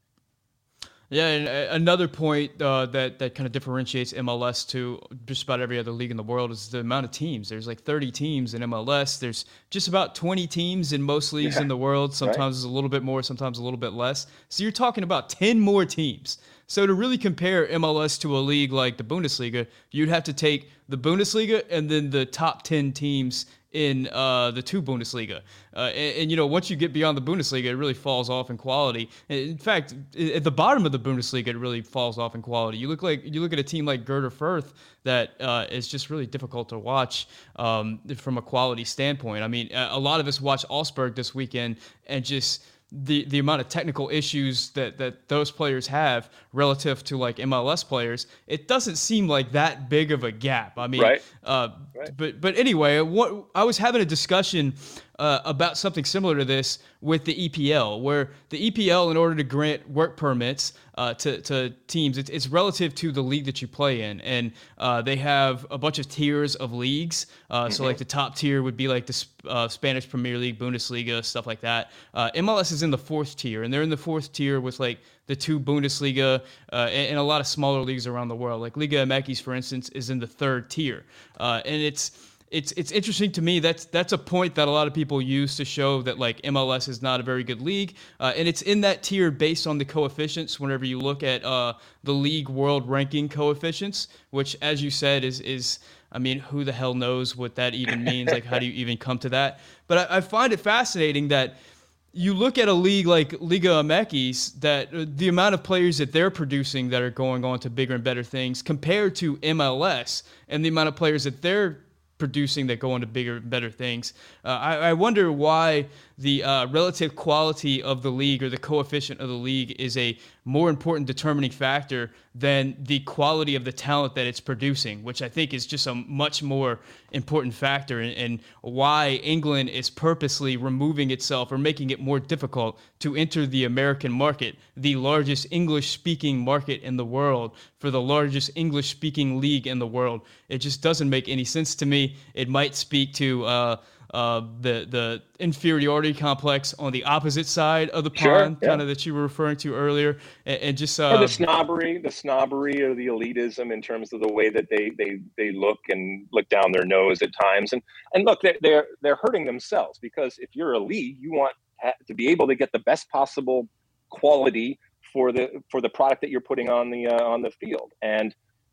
Yeah, and another point uh, that that kind of differentiates M L S to just about every other league in the world is the amount of teams. There's like thirty teams in M L S. There's just about twenty teams in most leagues yeah. in the world. Sometimes right. it's a little bit more, sometimes a little bit less. So you're talking about ten more teams. So to really compare M L S to a league like the Bundesliga, you'd have to take the Bundesliga and then the top ten teams in uh, the two Bundesliga. Uh, and, and, you know, once you get beyond the Bundesliga, it really falls off in quality. In fact, at the bottom of the Bundesliga, it really falls off in quality. You look like you look at a team like Greuther Fürth that uh, is just really difficult to watch um, from a quality standpoint. I mean, a lot of us watched Augsburg this weekend, and just the the amount of technical issues that, that those players have relative to like M L S players, it doesn't seem like that big of a gap. I mean, right. Uh, right. but but anyway, what I was having a discussion uh, about something similar to this with the E P L, where the E P L, in order to grant work permits uh, to to teams, it's, it's relative to the league that you play in, and uh, they have a bunch of tiers of leagues. Uh, mm-hmm. So like the top tier would be like the uh, Spanish Premier League, Bundesliga, stuff like that. Uh, M L S is in the fourth tier, and they're in the fourth tier with like the two Bundesliga uh, and, and a lot of smaller leagues around the world. Like Liga M X, for instance, is in the third tier, uh, and it's. It's it's interesting to me. That's that's a point that a lot of people use to show that like M L S is not a very good league, uh, and it's in that tier based on the coefficients. Whenever you look at uh, the league world ranking coefficients, which, as you said, is is I mean, who the hell knows what that even means? Like, how do you even come to that? But I, I find it fascinating that you look at a league like Liga M X, that uh, the amount of players that they're producing that are going on to bigger and better things compared to M L S, and the amount of players that they're producing that go into bigger and better things. Uh, I, I wonder why the uh, relative quality of the league or the coefficient of the league is a more important determining factor than the quality of the talent that it's producing, which I think is just a much more important factor in, in why England is purposely removing itself or making it more difficult to enter the American market, the largest English-speaking market in the world, for the largest English-speaking league in the world. It just doesn't make any sense to me. It might speak to uh, uh, the the inferiority complex on the opposite side of the Sure, pond, yeah. kind of that you were referring to earlier, and, and just uh, or the snobbery, the snobbery or the elitism in terms of the way that they they they look and look down their nose at times. And and look, they're they're, they're hurting themselves, because if you're a league, you want to be able to get the best possible quality for the for the product that you're putting on the uh, on the field. And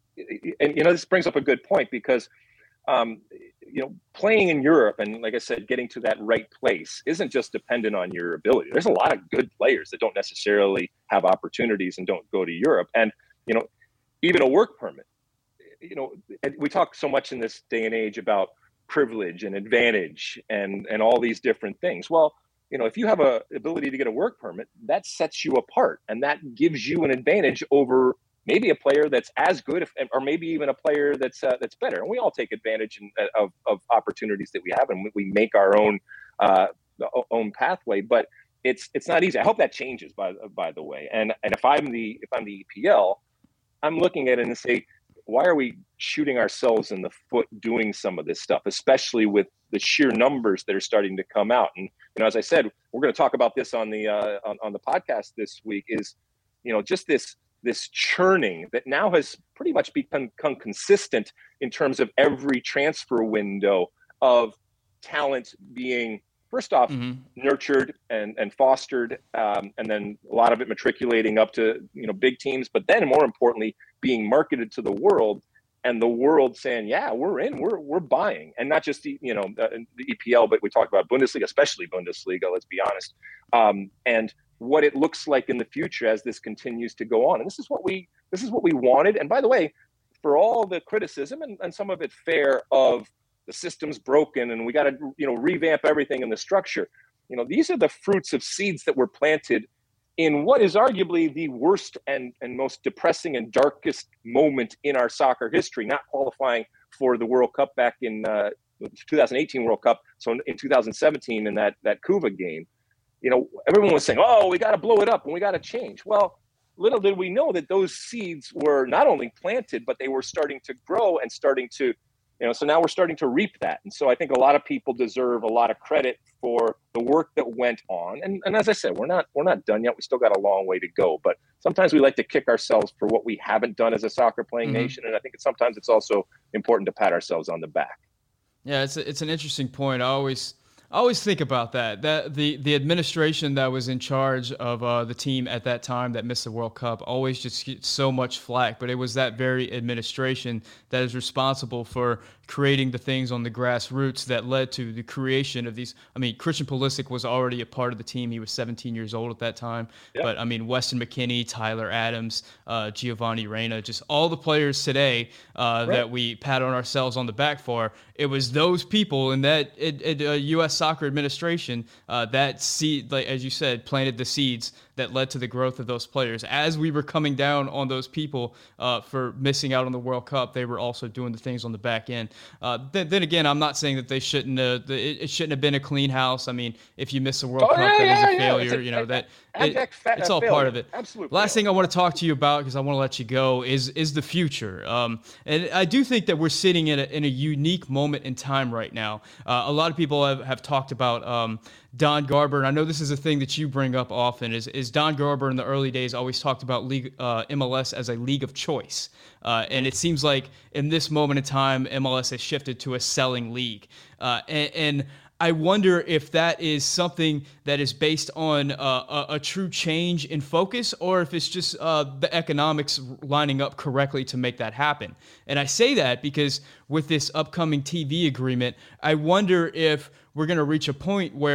and you know, this brings up a good point, because um, you know, playing in Europe and, like I said, getting to that right place isn't just dependent on your ability. There's a lot of good players that don't necessarily have opportunities and don't go to Europe. And you know, even a work permit. You know, we talk so much in this day and age about privilege and advantage and and all these different things. Well, you know, if you have a ability to get a work permit, that sets you apart, and that gives you an advantage over maybe a player that's as good, if, or maybe even a player that's uh, that's better. And we all take advantage in, of of opportunities that we have, and we make our own uh, own pathway. But it's it's not easy. I hope that changes, by by the way. And and if I'm the if I'm the E P L, I'm looking at it and say, why are we shooting ourselves in the foot doing some of this stuff, especially with the sheer numbers that are starting to come out? And you know, as I said, we're going to talk about this on the uh, on, on the podcast this week. Is you know, just this this churning that now has pretty much become, become consistent in terms of every transfer window of talent being, first off, mm-hmm. nurtured and, and fostered, um, and then a lot of it matriculating up to, you know, big teams, but then more importantly, being marketed to the world, and the world saying, yeah, we're in, we're we're buying. And not just, the, you know, the, the E P L, but we talk about Bundesliga, especially Bundesliga, let's be honest. Um, and what it looks like in the future as this continues to go on. And this is what we this is what we wanted. And by the way, for all the criticism, and, and some of it fair, of the system's broken and we got to, you know, revamp everything in the structure, you know, these are the fruits of seeds that were planted in what is arguably the worst and, and most depressing and darkest moment in our soccer history, not qualifying for the World Cup back in uh, twenty eighteen World Cup. So in two thousand seventeen, in that, that Cuba game, you know, everyone was saying, oh, we got to blow it up and we got to change. Well, little did we know that those seeds were not only planted, but they were starting to grow and starting to, you know, so now we're starting to reap that. And so I think a lot of people deserve a lot of credit for the work that went on. And, and as I said, we're not we're not done yet. We still got a long way to go. But sometimes we like to kick ourselves for what we haven't done as a soccer playing mm-hmm. nation. And I think it's, sometimes it's also important to pat ourselves on the back. Yeah, it's a, it's an interesting point. I always I always think about that. That the the administration that was in charge of uh, the team at that time that missed the World Cup always just gets so much flack, but it was that very administration that is responsible for creating the things on the grassroots that led to the creation of these. I mean, Christian Pulisic was already a part of the team. He was seventeen years old at that time. Yep. But, I mean, Weston McKennie, Tyler Adams, uh, Giovanni Reyna, just all the players today uh, right. that we pat on ourselves on the back for, it was those people in that it, it, uh, U S soccer administration uh, that, seed, like as you said, planted the seeds that led to the growth of those players. As we were coming down on those people uh, for missing out on the World Cup, they were also doing the things on the back end. Uh, then, then again, I'm not saying that they shouldn't. Uh, it, it shouldn't have been a clean house. I mean, if you miss a World oh, Cup, yeah, that yeah, is a yeah. failure. A, you know that it, it, it's all failure. part of it. Absolutely. Last thing I want to talk to you about, because I want to let you go, is is the future. Um, and I do think that we're sitting in a in a unique moment in time right now. Uh, a lot of people have, have talked about um, Don Garber, and I know this is a thing that you bring up often. Is is Don Garber in the early days always talked about league uh, M L S as a league of choice, uh, and it seems like in this moment in time, M L S has shifted to a selling league, uh, and, and I wonder if that is something that is based on uh, a, a true change in focus, or if it's just uh, the economics lining up correctly to make that happen. And I say that because with this upcoming T V agreement, I wonder if we're going to reach a point where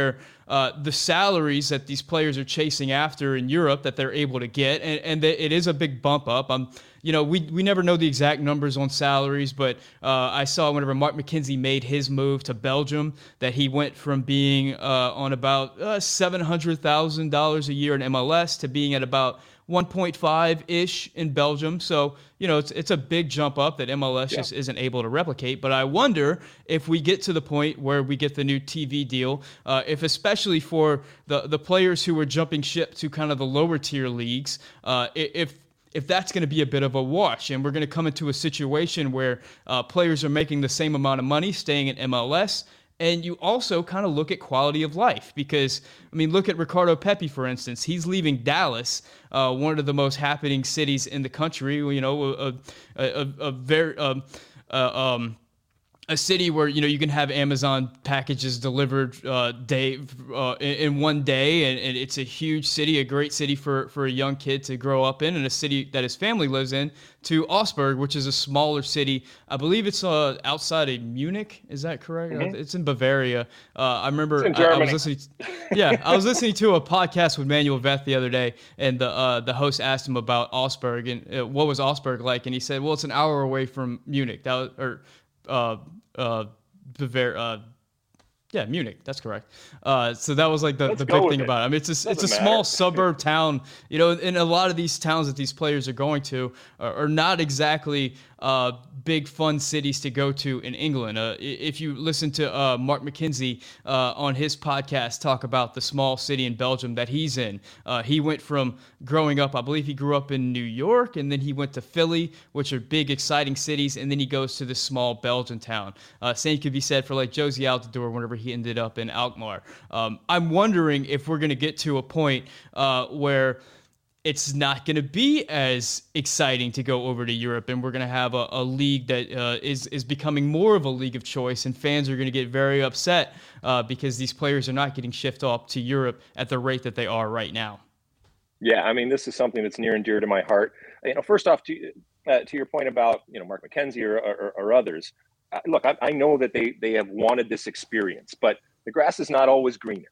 uh, the salaries that these players are chasing after in Europe that they're able to get, and, and it is a big bump up. Um, you know, we we never know the exact numbers on salaries, but uh, I saw whenever Mark McKenzie made his move to Belgium that he went from being uh, on about uh, seven hundred thousand dollars a year in M L S to being at about one point five ish in Belgium. So, you know, it's it's a big jump up that M L S yeah. just isn't able to replicate. But I wonder if we get to the point where we get the new T V deal, uh, if especially for the, the players who are jumping ship to kind of the lower tier leagues, uh, if if that's going to be a bit of a wash and we're going to come into a situation where uh, players are making the same amount of money staying in M L S. And you also kind of look at quality of life because, I mean, look at Ricardo Pepi, for instance. He's leaving Dallas, uh, one of the most happening cities in the country, you know, a, a, a, a very um, uh, um, a city where, you know, you can have Amazon packages delivered uh, day uh, in, in one day. And, and it's a huge city, a great city for, for a young kid to grow up in, and a city that his family lives in, to Augsburg, which is a smaller city. I believe it's uh, outside of Munich. Is that correct? Mm-hmm. It's in Bavaria. Uh, I remember it's in Germany. I, I was listening. To, yeah, I was listening to a podcast with Manuel Veth the other day, and the uh, the host asked him about Augsburg and uh, what was Augsburg like, and he said, "Well, it's an hour away from Munich." That was, or uh, uh, Bavaria. Uh, Yeah, Munich. That's correct. Uh, so that was like the, the big thing it. about it. I mean, it's a, Doesn't it's a matter. small suburb town, you know, and a lot of these towns that these players are going to are, are not exactly uh, big, fun cities to go to in England. Uh, if you listen to uh, Mark McKenzie uh, on his podcast talk about the small city in Belgium that he's in, uh, he went from growing up, I believe he grew up in New York, and then he went to Philly, which are big, exciting cities, and then he goes to this small Belgian town. Uh, same could be said for like Josie Altidore whenever he ended up in Alkmaar. Um, I'm wondering if we're going to get to a point uh, where it's not going to be as exciting to go over to Europe, and we're going to have a, a league that uh, is is becoming more of a league of choice, and fans are going to get very upset uh, because these players are not getting shipped off to Europe at the rate that they are right now. Yeah, I mean, this is something that's near and dear to my heart. You know, first off, to uh, to your point about, you know, Mark McKenzie or, or, or others, uh, look, I, I know that they they have wanted this experience, but the grass is not always greener,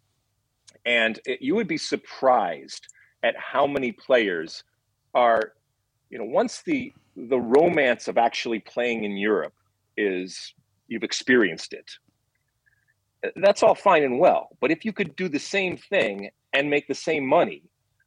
and it, you would be surprised at how many players are, you know, once the the romance of actually playing in Europe is, you've experienced it, that's all fine and well. But if you could do the same thing and make the same money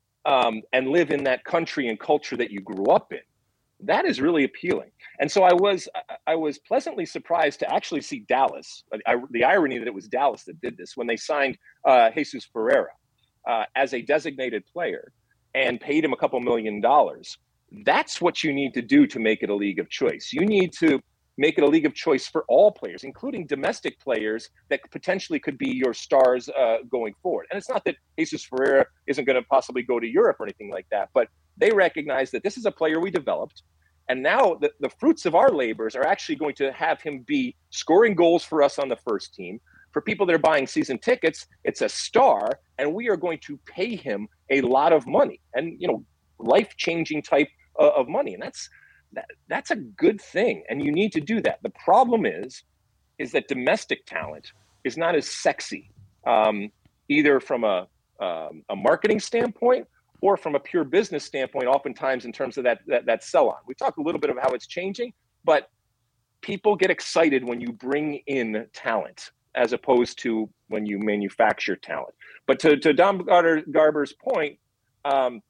um, and live in that country and culture that you grew up in, that is really appealing. And so I was I was pleasantly surprised to actually see Dallas. I, the irony that it was Dallas that did this when they signed uh, Jesus Ferreira uh, as a designated player and paid him a couple million dollars. That's what you need to do to make it a league of choice. You need to make it a league of choice for all players, including domestic players that potentially could be your stars uh, going forward. And it's not that Jesus Ferreira isn't going to possibly go to Europe or anything like that, but they recognize that this is a player we developed. And now the, the fruits of our labors are actually going to have him be scoring goals for us on the first team. For people that are buying season tickets, it's a star, and we are going to pay him a lot of money and, you know, life-changing type uh, of money. And that's that, that's a good thing. And you need to do that. The problem is, is that domestic talent is not as sexy, um, either from a, um, a marketing standpoint or from a pure business standpoint, oftentimes in terms of that, that, that sell-on. We talked a little bit about how it's changing, but people get excited when you bring in talent as opposed to when you manufacture talent. But to, to Dom Garber's point, um,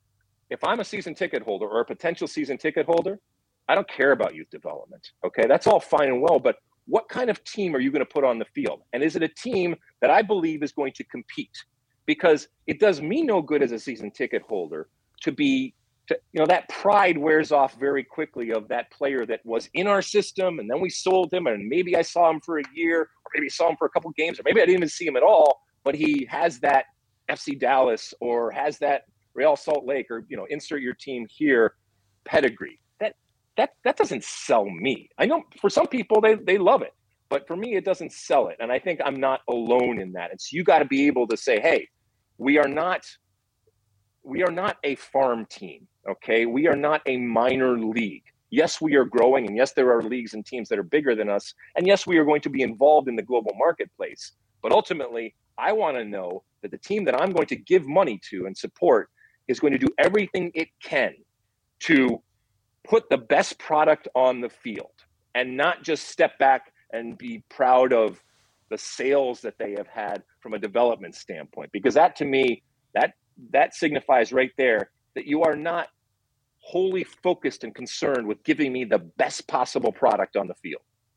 if I'm a season ticket holder or a potential season ticket holder, I don't care about youth development, okay? That's all fine and well, but what kind of team are you going to put on the field? And is it a team that I believe is going to compete? Because it does me no good as a season ticket holder to be, to, you know, that pride wears off very quickly of that player that was in our system and then we sold him and maybe I saw him for a year or maybe saw him for a couple of games or maybe I didn't even see him at all, but he has that F C Dallas or has that Real Salt Lake or, you know, insert your team here pedigree. That that that doesn't sell me. I know for some people they, they love it, but for me it doesn't sell it. And I think I'm not alone in that. And so you got to be able to say, hey, we are not we are not a farm team. Okay, we are not a minor league. Yes, we are growing, and yes, there are leagues and teams that are bigger than us, and yes, we are going to be involved in the global marketplace. But ultimately, I want to know that the team that I'm going to give money to and support is going to do everything it can to put the best product on the field and not just step back and be proud of the sales that they have had from a development standpoint. Because that, to me, that that signifies right there that you are not wholly focused and concerned with giving me the best possible product on the field.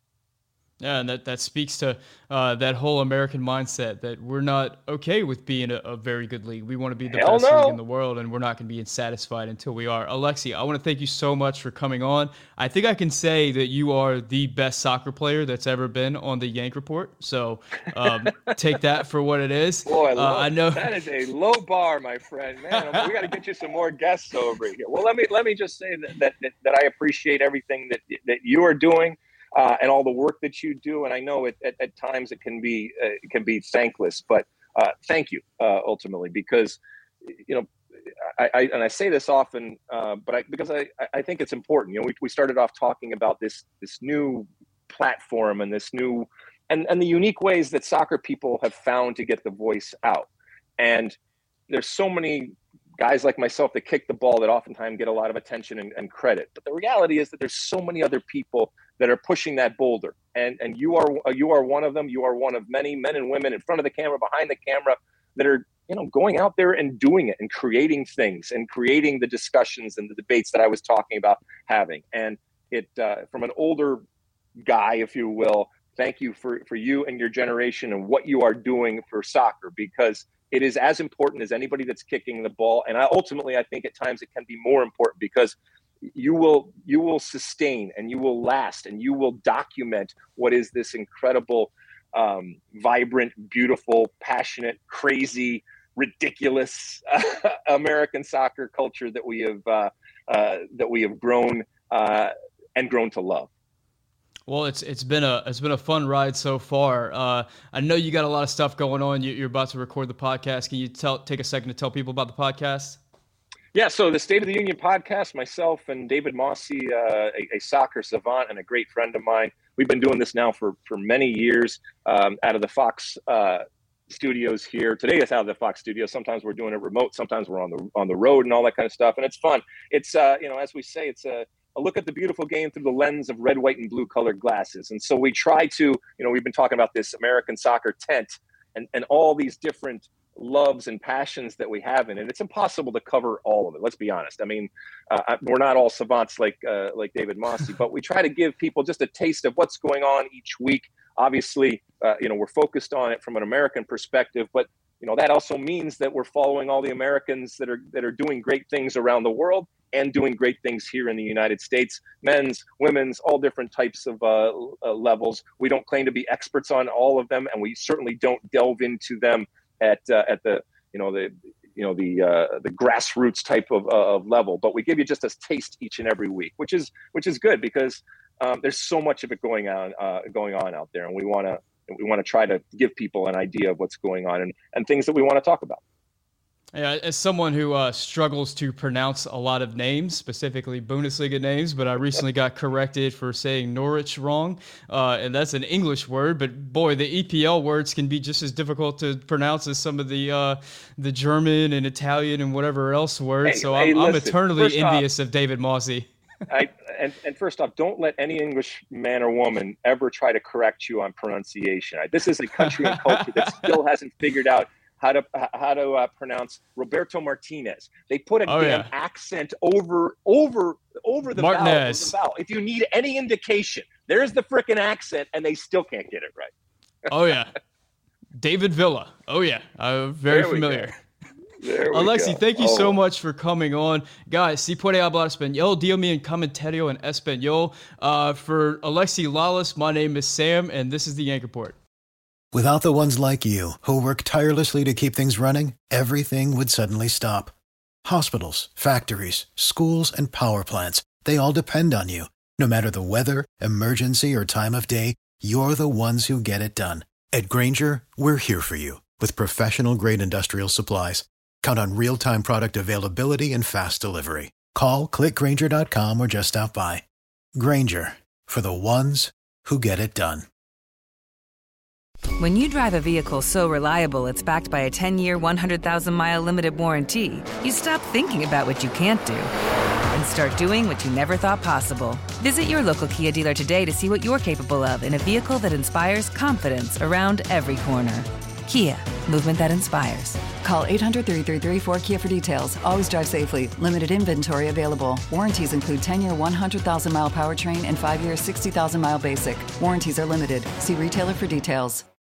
Yeah, and that, that speaks to uh, that whole American mindset that we're not okay with being a, a very good league. We want to be the Hell best no. league in the world, and we're not going to be satisfied until we are. Alexi, I want to thank you so much for coming on. I think I can say that you are the best soccer player that's ever been on the Yank Report. So um, take that for what it is. Boy, uh, low, I know that is a low bar, my friend. Man, we got to get you some more guests over here. Well, let me let me just say that that, that, that I appreciate everything that that you are doing. Uh, and all the work that you do, and I know it, at, at times it can be uh, it can be thankless, but uh, thank you uh, ultimately, because you know I, I and I say this often, uh, but I, because I, I think it's important. You know, we we started off talking about this this new platform and this new and and the unique ways that soccer people have found to get the voice out, and there's so many guys like myself that kick the ball that oftentimes get a lot of attention and, and credit. But the reality is that there's so many other people that are pushing that boulder. And and you are you are one of them. You are one of many men and women in front of the camera, behind the camera, that are, you know, going out there and doing it and creating things and creating the discussions and the debates that I was talking about having. And it uh, from an older guy, if you will, thank you for, for you and your generation and what you are doing for soccer, because it is as important as anybody that's kicking the ball. And I ultimately, I think at times it can be more important, because you will you will sustain and you will last and you will document what is this incredible, um, vibrant, beautiful, passionate, crazy, ridiculous uh, American soccer culture that we have uh, uh, that we have grown uh, and grown to love. Well, it's it's been a it's been a fun ride so far. Uh, I know you got a lot of stuff going on. You, you're about to record the podcast. Can you tell take a second to tell people about the podcast? Yeah, so the State of the Union podcast, myself and David Mosse, uh, a, a soccer savant and a great friend of mine, we've been doing this now for for many years um, out of the Fox uh, studios here. Today it's out of the Fox studios. Sometimes we're doing it remote. Sometimes we're on the on the road and all that kind of stuff, and it's fun. It's uh, you know, as we say, it's a a look at the beautiful game through the lens of red, white, and blue colored glasses. And so we try to, you know, we've been talking about this American soccer tent and, and all these different loves and passions that we have in it. It's impossible to cover all of it. Let's be honest. I mean, uh, we're not all savants like uh, like David Mosse, but we try to give people just a taste of what's going on each week. Obviously, uh, you know, we're focused on it from an American perspective, but you know, that also means that we're following all the Americans that are that are doing great things around the world and doing great things here in the United States, men's, women's, all different types of uh, uh, levels. We don't claim to be experts on all of them, and we certainly don't delve into them at uh, at the you know the you know the uh, the grassroots type of, uh, of level. But we give you just a taste each and every week, which is which is good, because um, there's so much of it going on uh, going on out there, and we want to we want to try to give people an idea of what's going on and, and things that we want to talk about. Yeah, as someone who uh, struggles to pronounce a lot of names, specifically Bundesliga names, but I recently got corrected for saying Norwich wrong, uh, and that's an English word. But boy, the E P L words can be just as difficult to pronounce as some of the uh, the German and Italian and whatever else words. Hey, so hey, I'm, I'm listen, eternally envious off, of David Mosse. I, and, and first off, don't let any English man or woman ever try to correct you on pronunciation. This is a country and culture that still hasn't figured out how to how to uh, pronounce Roberto Martinez. They put a oh, damn yeah. accent over over over the vowel, over the vowel. If you need any indication, there's the frickin' accent, and they still can't get it right. Oh yeah, David Villa. Oh yeah, I'm very there familiar. Alexi, go. thank you oh. so much for coming on. Guys, si puede hablar español, dígame en comentario en español. Uh, for Alexi Lalas, my name is Sam, and this is the Yank Report. Without the ones like you, who work tirelessly to keep things running, everything would suddenly stop. Hospitals, factories, schools, and power plants, they all depend on you. No matter the weather, emergency, or time of day, you're the ones who get it done. At Grainger, we're here for you with professional-grade industrial supplies. Count on real-time product availability and fast delivery. Call, click Grainger dot com, or just stop by. Grainger, for the ones who get it done. When you drive a vehicle so reliable it's backed by a ten-year, one hundred thousand mile limited warranty, you stop thinking about what you can't do and start doing what you never thought possible. Visit your local Kia dealer today to see what you're capable of in a vehicle that inspires confidence around every corner. Kia, movement that inspires. Call eight hundred, three three three, four K I A for details. Always drive safely. Limited inventory available. Warranties include ten-year, one hundred thousand mile powertrain and five-year, sixty thousand mile basic. Warranties are limited. See retailer for details.